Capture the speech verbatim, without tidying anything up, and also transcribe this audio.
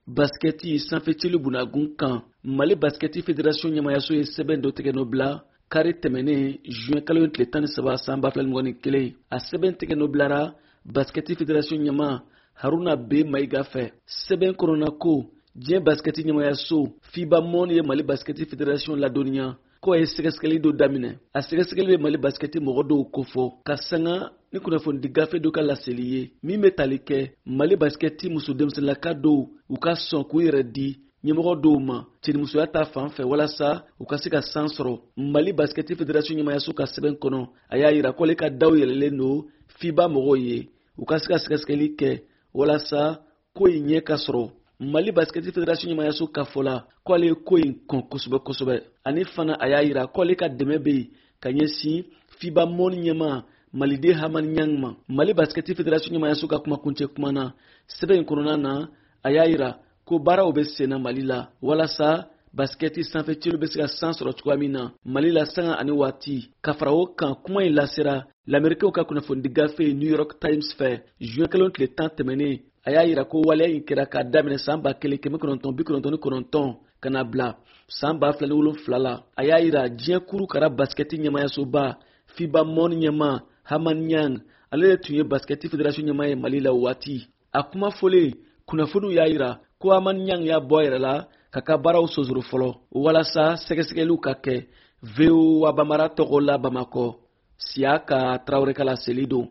basketi sanfɛcili bunnagun kan Mali basketi fédération ɲɛmayaso ye sɛbɛn dɔ tigɛ n'o bila kari tɛmɛnen juin kalo tile tan ni saba san ba fila ni mugan ni kelen. A sɛbɛn tigɛ n'o bilara basketi fédération ɲɛma Haruna B. Mayiga fɛ. Sɛbɛn kɔnɔna ko diɲɛ basketi ɲɛmayaso FIBA Monde ye Mali basketi fédération ladɔnniya ko a ye sɛgɛsɛgɛli dɔ daminɛ. A sɛgɛsɛgɛli bɛ Mali basketi mɔgɔ dɔw kofɔ ka sanga ni kunnafoni di gafe dɔ ka laseli ye min bɛ tali kɛ Mali basketi muso denmisɛnninlaka dɔw u ka sɔn k'u yɛrɛ di ɲɛmɔgɔ dɔw ma cɛnimusoya ta fan fɛ walasa u ka se ka san sɔrɔ. Mali basketi fédération ɲɛmayaso ka sɛbɛn kɔnɔ a y'a jira k'ale ka daw yɛlɛlen don FIBA mɔgɔw ye u ka se ka sɛgɛsɛgɛli kɛ walasa ko in ɲɛ ka sɔrɔ. Mali basketi fédération ɲɛmayaso ka fɔ la k'ale ye ko in kɔn kosɛbɛ kosɛbɛ ani fana a y'a jira k'ale ka dɛmɛ bɛ yen ka ɲɛsin FIBA Monde ɲɛma Maliden Hamani Ɲang ma. Mali basketi fédération ɲɛmayaso ka kumakuncɛ kuma na sɛbɛn in kɔnɔna na a y'a jira ko baaraw bɛ senna Mali la walasa basketi sanfɛcilu bɛ se ka san sɔrɔ cogoya min na Mali la sanga ani waati. Ka fara o kan kuma in lasera lamɛrikɛw ka kunnafoni di gafe New York Times fɛ juin kalo tile tan tɛmɛnen. A y'a jira ko waleya in kɛra k'a daminɛ san ba kelen kɛmɛ kɔnɔntɔn bi kɔnɔntɔn ni kɔnɔntɔn ka na bila san ba fila ni wolonfila la. A y'a jira diɲɛ kuru kɛra basketi ɲɛmayasoba FIBA Monde ɲɛma Hamani Ɲang ale de tun ye basketi fédération ɲɛma ye Mali la waati. A kuma fɔlen kunnafoniw y'a jira ko Hamani Ɲang y'a bɔ a yɛrɛ la ka ka baaraw sonsoro fɔlɔ walasa sɛgɛsɛgɛliw ka kɛ V O A Bamara tɔgɔ la Bamakɔ. Siya ka Tarawele ka laseli don.